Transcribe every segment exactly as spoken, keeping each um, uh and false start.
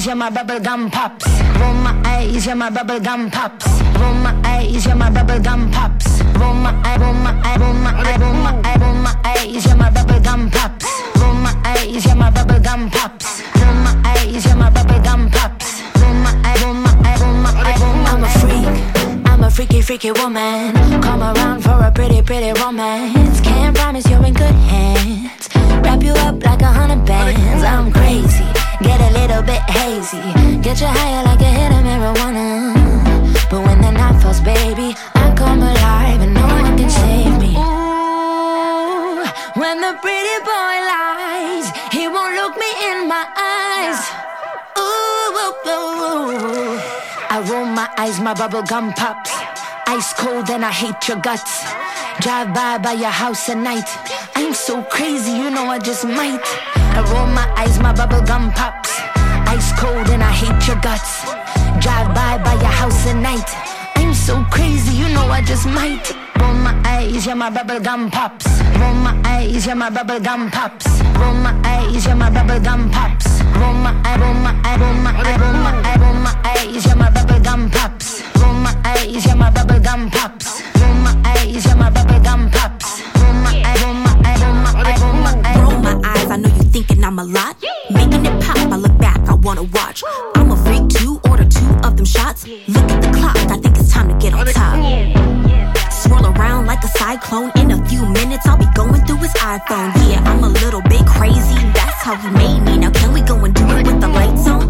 eyes, yeah, my bubble gum pops. Roll my eyes, yeah, my bubble gum pops. Roll my eyes, yeah, my bubble gum pops. Roll my eye, roll my eye, roll my eye, roll my eye, roll my eyes, yeah, my bubble gum pops. Roll my eyes, yeah, my bubble gum pops. Roll my eyes, yeah, my bubble gum pops. Roll my eye, roll my eye, roll my eye, roll my eye. I'm a freak, I'm a freaky, freaky woman. Come around for a pretty, pretty romance. Can't promise you're in good hands. Wrap you up like a hundred bands. I'm crazy, get a little bit hazy. Get you higher like a hit of marijuana. But when the night falls, baby, I come alive and no one can save me. Ooh, when the pretty boy lies, he won't look me in my eyes. Ooh, ooh, ooh. I roll my eyes, my bubble gum pops. Ice cold and I hate your guts. Drive by by your house at night. I'm so crazy, you know I just might. I roll my eyes, my bubble gum pops. Ice cold and I hate your guts. Drive by by your house at night. I'm so crazy, you know I just might. Roll my eyes, yeah, my bubble gum pops. Roll my eyes, yeah, my bubble gum pops. Roll my eyes, yeah, my bubble gum pops. Roll my eye, roll my eye, roll my eye, roll my eye, roll my eyes, yeah, my bubble gum pops. Roll my eyes, yeah, my bubble gum pops. Roll my eyes, yeah, my bubble gum pops. Roll my eye, roll my eye, roll my eye, roll my eye. Roll my eyes, I know you thinking I'm a lot. Making it pop, I look back, I wanna watch. I'm a freak too, order two of them shots. Look at the clock, I think it's time to get on top. Swirl around like a cyclone. In a few minutes, I'll be going through his iPhone. Yeah, I'm a little bit crazy, that's how he made me. Now can we go and do it with the lights on?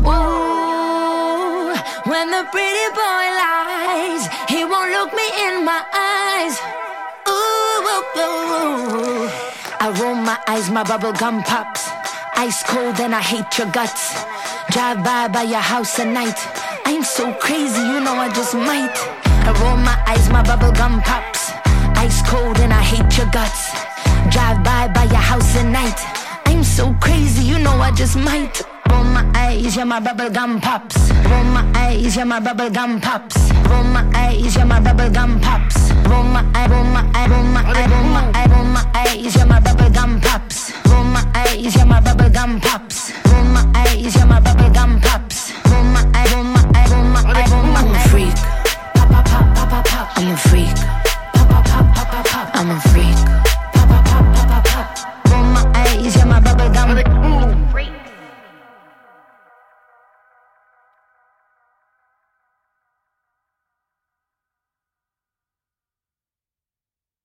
Ooh, when the pretty boy lies, he won't look me in my eyes. Ooh, ooh, ooh. I roll my eyes, my bubble gum pops. Ice cold and I hate your guts. Drive by by your house at night. I'm so crazy, you know I just might. I roll my eyes, my bubble gum pops. Ice cold and I hate your guts. Drive by by your house at night. I'm so crazy, you know I just might. Roll my eyes, yeah, my bubble gum pops. Roll my eyes, yeah, my bubble gum pops. Roll my eyes, yeah, my bubble gum pops. Roll my eye, roll my eye, roll my eye, roll my eye, roll my eyes, yeah, my bubble gum pops.